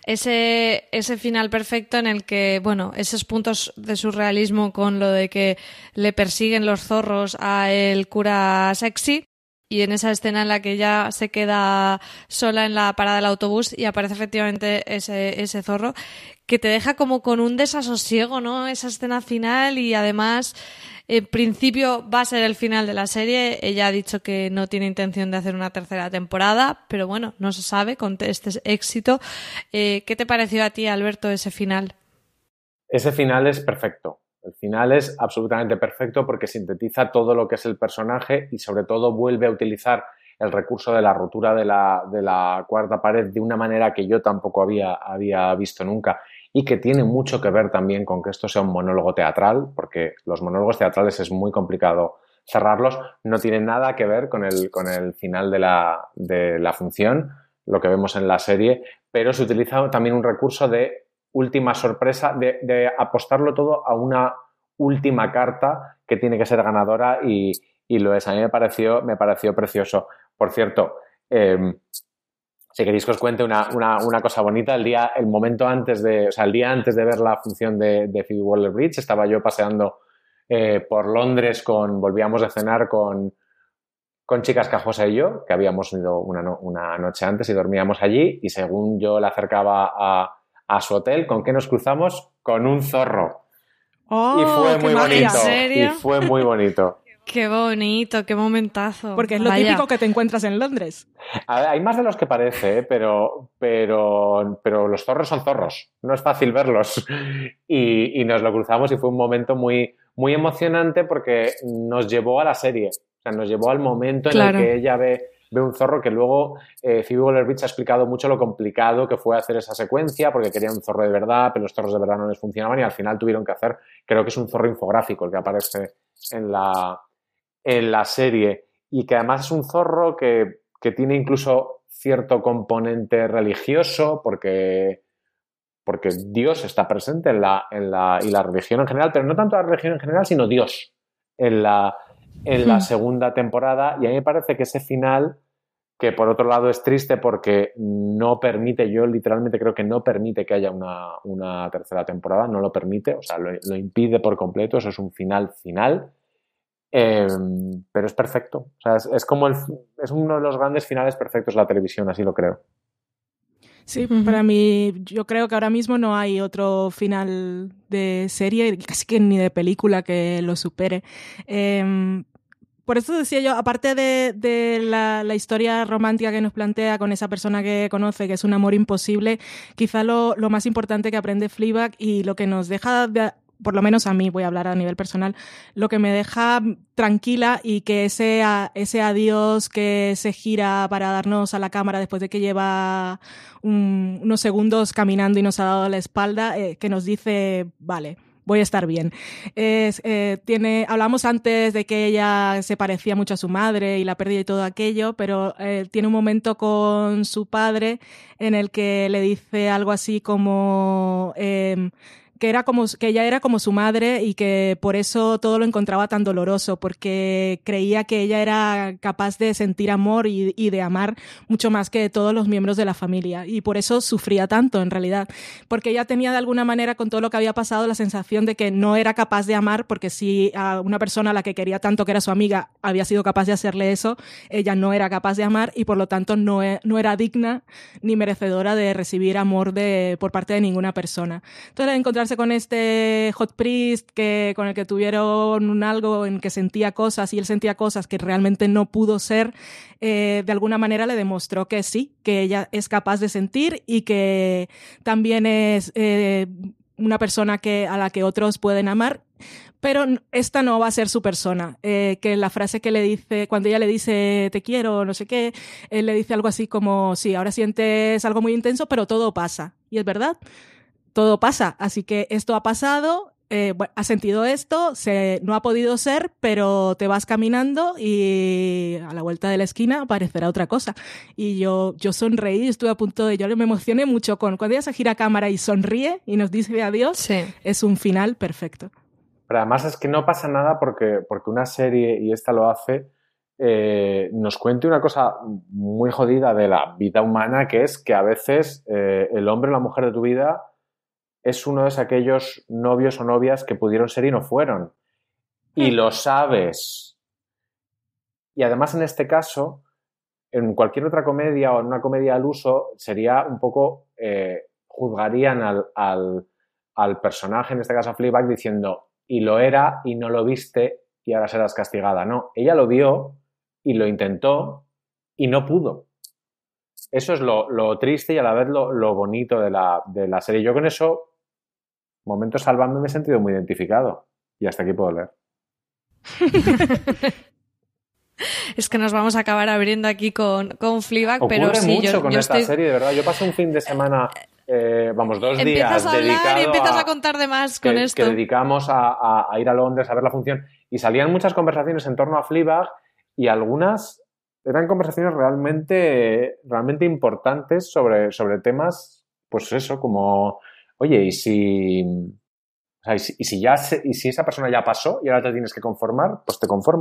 ese final perfecto en el que, bueno, esos puntos de surrealismo con lo de que le persiguen los zorros a el cura sexy, y en esa escena en la que ella se queda sola en la parada del autobús y aparece efectivamente ese zorro, que te deja como con un desasosiego, ¿no? Esa escena final, y además, en principio va a ser el final de la serie. Ella ha dicho que no tiene intención de hacer una tercera temporada, pero bueno, no se sabe con este éxito. ¿Qué te pareció a ti, Alberto, ese final? Ese final es perfecto. El final es absolutamente perfecto porque sintetiza todo lo que es el personaje y sobre todo vuelve a utilizar el recurso de la rotura de la cuarta pared de una manera que yo tampoco había visto nunca, y que tiene mucho que ver también con que esto sea un monólogo teatral, porque los monólogos teatrales es muy complicado cerrarlos, no tienen nada que ver con el final de la función, lo que vemos en la serie, pero se utiliza también un recurso de última sorpresa, de apostarlo todo a una última carta que tiene que ser ganadora y y lo es. A mí me pareció precioso. Por cierto, si queréis que os cuente una cosa bonita, el día antes de ver la función de Phoebe Waller-Bridge, estaba yo paseando por Londres volvíamos de cenar con Chicas Cajosa y yo, que habíamos ido una noche antes y dormíamos allí, y según yo la acercaba a su hotel, ¿con qué nos cruzamos? Con un zorro. Oh, y fue muy bonito. ¿En serio? Y fue muy bonito. Qué bonito, qué momentazo. Porque es lo típico que te encuentras en Londres. A ver, hay más de los que parece, pero los zorros son zorros. No es fácil verlos. Y nos lo cruzamos y fue un momento muy, muy emocionante porque nos llevó a la serie. O sea, nos llevó al momento en el que ella ve un zorro, que luego Phoebe Waller-Bridge ha explicado mucho lo complicado que fue hacer esa secuencia, porque querían un zorro de verdad, pero los zorros de verdad no les funcionaban y al final tuvieron que hacer, creo que es un zorro infográfico el que aparece en la serie, y que además es un zorro que tiene incluso cierto componente religioso, porque Dios está presente y la religión en general, pero no tanto la religión en general, sino Dios en la segunda temporada. Y a mí me parece que ese final, que por otro lado es triste porque no permite, yo literalmente creo que no permite que haya una tercera temporada, no lo permite, o sea, lo impide por completo, eso es un final, pero es perfecto, o sea, es como es uno de los grandes finales perfectos de la televisión, así lo creo. Sí, para mí, yo creo que ahora mismo no hay otro final de serie, casi que ni de película que lo supere. Por eso decía yo, aparte de la historia romántica que nos plantea con esa persona que conoce, que es un amor imposible, quizá lo más importante que aprende Fleabag y lo que nos deja, por lo menos a mí, voy a hablar a nivel personal, lo que me deja tranquila y que ese adiós que se gira para darnos a la cámara después de que lleva unos segundos caminando y nos ha dado la espalda, que nos dice, vale, voy a estar bien. Hablamos antes de que ella se parecía mucho a su madre y la pérdida y todo aquello, pero tiene un momento con su padre en el que le dice algo así como que ella era como su madre y que por eso todo lo encontraba tan doloroso, porque creía que ella era capaz de sentir amor y de amar mucho más que todos los miembros de la familia, y por eso sufría tanto en realidad, porque ella tenía de alguna manera, con todo lo que había pasado, la sensación de que no era capaz de amar, porque si a una persona a la que quería tanto, que era su amiga, había sido capaz de hacerle eso, ella no era capaz de amar y por lo tanto no era digna ni merecedora de recibir amor por parte de ninguna persona. Entonces, encontrarse con este hot priest con el que tuvieron algo en que sentía cosas y él sentía cosas que realmente no pudo ser, de alguna manera le demostró que sí, que ella es capaz de sentir y que también es una persona a la que otros pueden amar, pero esta no va a ser su persona. Que la frase que le dice, cuando ella le dice te quiero, no sé qué, él le dice algo así como, sí, ahora sientes algo muy intenso, pero todo pasa. Y es verdad, todo pasa. Así que esto ha pasado, has sentido esto, no ha podido ser, pero te vas caminando y a la vuelta de la esquina aparecerá otra cosa. Y yo sonreí, estuve a punto yo me emocioné mucho cuando ella se gira a cámara y sonríe y nos dice adiós. Sí. Es un final perfecto. Pero además es que no pasa nada porque una serie, y esta lo hace, nos cuente una cosa muy jodida de la vida humana, que es que a veces el hombre o la mujer de tu vida es uno de aquellos novios o novias que pudieron ser y no fueron. Y lo sabes. Y además, en este caso, en cualquier otra comedia o en una comedia al uso, sería un poco, juzgarían al personaje, en este caso a Fleabag, diciendo, y lo era y no lo viste y ahora serás castigada. No, ella lo vio y lo intentó y no pudo. Eso es lo triste y a la vez lo bonito de la serie. Yo con eso, momentos salvando, me he sentido muy identificado. Y hasta aquí puedo leer. Es que nos vamos a acabar abriendo aquí con Fleabag, pero sí, mucho con esta serie, de verdad. Yo pasé un fin de semana, 2 días empiezas a hablar y empiezas a contar de más con esto. Que dedicamos a ir a Londres a ver la función, y salían muchas conversaciones en torno a Fleabag, y algunas eran conversaciones realmente importantes sobre temas, pues eso, como, oye, y si esa persona ya pasó y ahora te tienes que conformar, pues te conformas.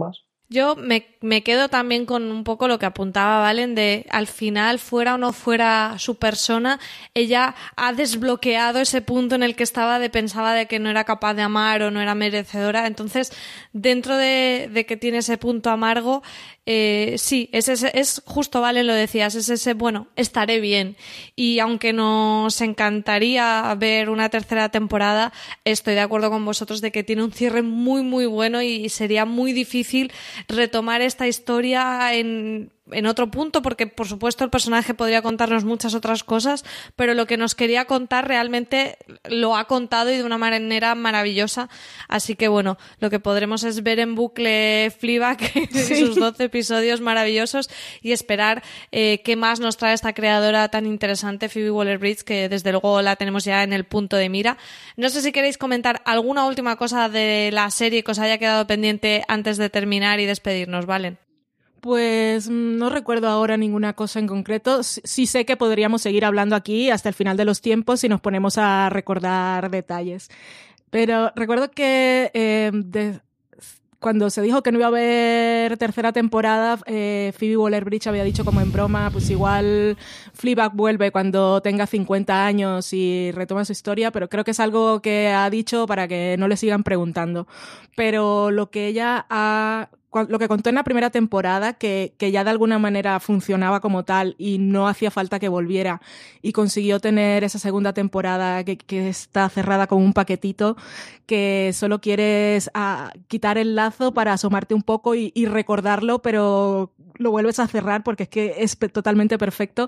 Yo me quedo también con un poco lo que apuntaba Valen de al final, fuera o no fuera su persona, ella ha desbloqueado ese punto en el que pensaba de que no era capaz de amar o no era merecedora. Entonces, dentro de que tiene ese punto amargo, sí, es justo, Valen, lo decías, es ese, bueno, estaré bien. Y aunque nos encantaría ver una tercera temporada, estoy de acuerdo con vosotros de que tiene un cierre muy, muy bueno y sería muy difícil retomar esta historia en otro punto, porque por supuesto el personaje podría contarnos muchas otras cosas, pero lo que nos quería contar realmente lo ha contado y de una manera maravillosa. Así que bueno, lo que podremos es ver en bucle Fleabag y sus 12 episodios maravillosos y esperar qué más nos trae esta creadora tan interesante, Phoebe Waller-Bridge, que desde luego la tenemos ya en el punto de mira. No sé si queréis comentar alguna última cosa de la serie que os haya quedado pendiente antes de terminar y despedirnos, ¿vale? Pues no recuerdo ahora ninguna cosa en concreto. Sí sé que podríamos seguir hablando aquí hasta el final de los tiempos si nos ponemos a recordar detalles. Pero recuerdo que cuando se dijo que no iba a haber tercera temporada, Phoebe Waller-Bridge había dicho como en broma, pues igual Fleabag vuelve cuando tenga 50 años y retoma su historia, pero creo que es algo que ha dicho para que no le sigan preguntando. Pero lo que lo que contó en la primera temporada, que ya de alguna manera funcionaba como tal y no hacía falta que volviera, y consiguió tener esa segunda temporada que está cerrada con un paquetito, que solo quieres quitar el lazo para asomarte un poco y recordarlo, pero lo vuelves a cerrar porque es que es totalmente perfecto.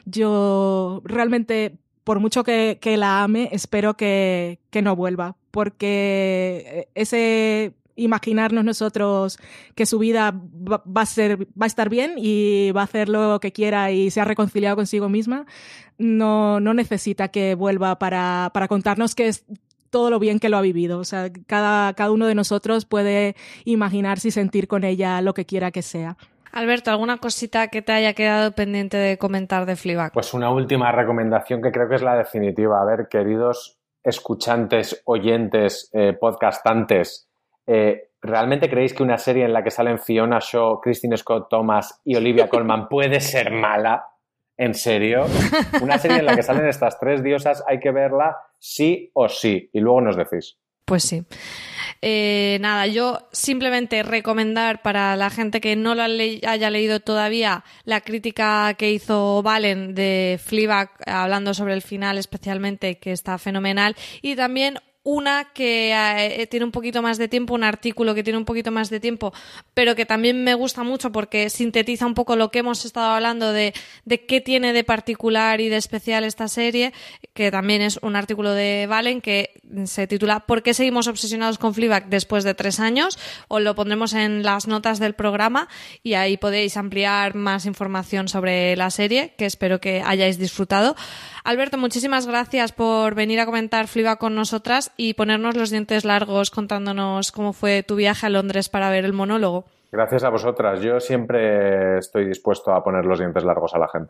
Yo realmente, por mucho que la ame, espero que no vuelva, porque imaginarnos nosotros que su vida va a estar bien y va a hacer lo que quiera y se ha reconciliado consigo misma, no necesita que vuelva para contarnos que es todo lo bien que lo ha vivido. O sea, cada uno de nosotros puede imaginarse y sentir con ella lo que quiera que sea. Alberto, ¿alguna cosita que te haya quedado pendiente de comentar de Fleabag? Pues una última recomendación que creo que es la definitiva. A ver, queridos escuchantes, oyentes, podcastantes, ¿realmente creéis que una serie en la que salen Fiona Shaw, Christine Scott Thomas y Olivia Colman puede ser mala? ¿En serio? Una serie en la que salen estas tres diosas hay que verla sí o sí, y luego nos decís. Pues sí. Nada, yo simplemente recomendar para la gente que no lo haya leído todavía la crítica que hizo Valen de Fleabag, hablando sobre el final especialmente, que está fenomenal, y también una que tiene un poquito más de tiempo, un artículo que tiene un poquito más de tiempo, pero que también me gusta mucho porque sintetiza un poco lo que hemos estado hablando de qué tiene de particular y de especial esta serie, que también es un artículo de Valen que se titula ¿Por qué seguimos obsesionados con Fleabag después de 3 años? Os lo pondremos en las notas del programa y ahí podéis ampliar más información sobre la serie, que espero que hayáis disfrutado. Alberto, muchísimas gracias por venir a comentar Fleabag con nosotras y ponernos los dientes largos contándonos cómo fue tu viaje a Londres para ver el monólogo. Gracias a vosotras. Yo siempre estoy dispuesto a poner los dientes largos a la gente.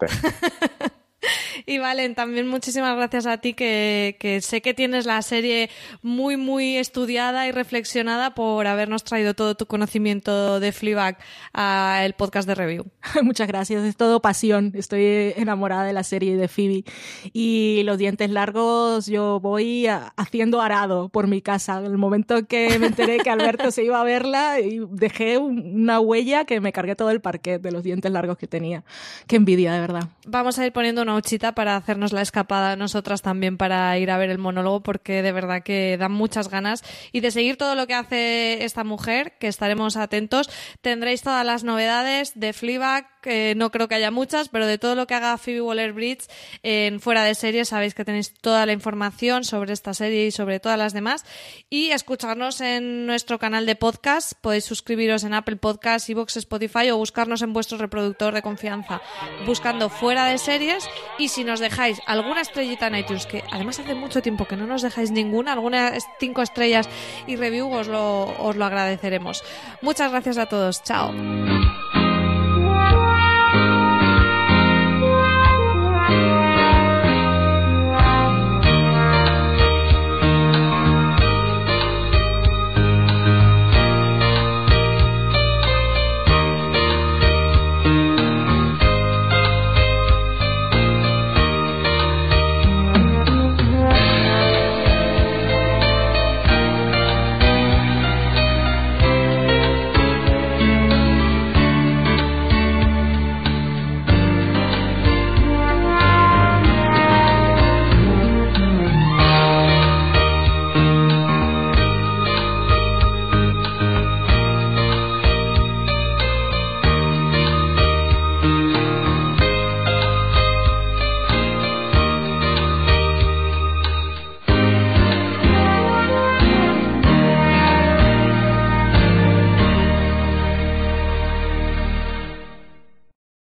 Y Valen, también muchísimas gracias a ti, que sé que tienes la serie muy, muy estudiada y reflexionada por habernos traído todo tu conocimiento de Fleabag al podcast de review. Muchas gracias, es todo pasión. Estoy enamorada de la serie de Phoebe. Y los dientes largos yo voy haciendo arado por mi casa. En el momento que me enteré que Alberto se iba a verla, y dejé una huella que me cargué todo el parquet de los dientes largos que tenía. Qué envidia, de verdad. Vamos a ir poniendo una huchita para hacernos la escapada nosotras también para ir a ver el monólogo, porque de verdad que dan muchas ganas y de seguir todo lo que hace esta mujer, que estaremos atentos. Tendréis todas las novedades de Fleabag, no creo que haya muchas, pero de todo lo que haga Phoebe Waller-Bridge en Fuera de Series sabéis que tenéis toda la información sobre esta serie y sobre todas las demás, y escucharnos en nuestro canal de podcast. Podéis suscribiros en Apple Podcasts, iVoox, Spotify o buscarnos en vuestro reproductor de confianza buscando Fuera de Series. Y si nos dejáis alguna estrellita en iTunes, que además hace mucho tiempo que no nos dejáis ninguna, algunas 5 estrellas y review, os lo agradeceremos. Muchas gracias a todos. Chao.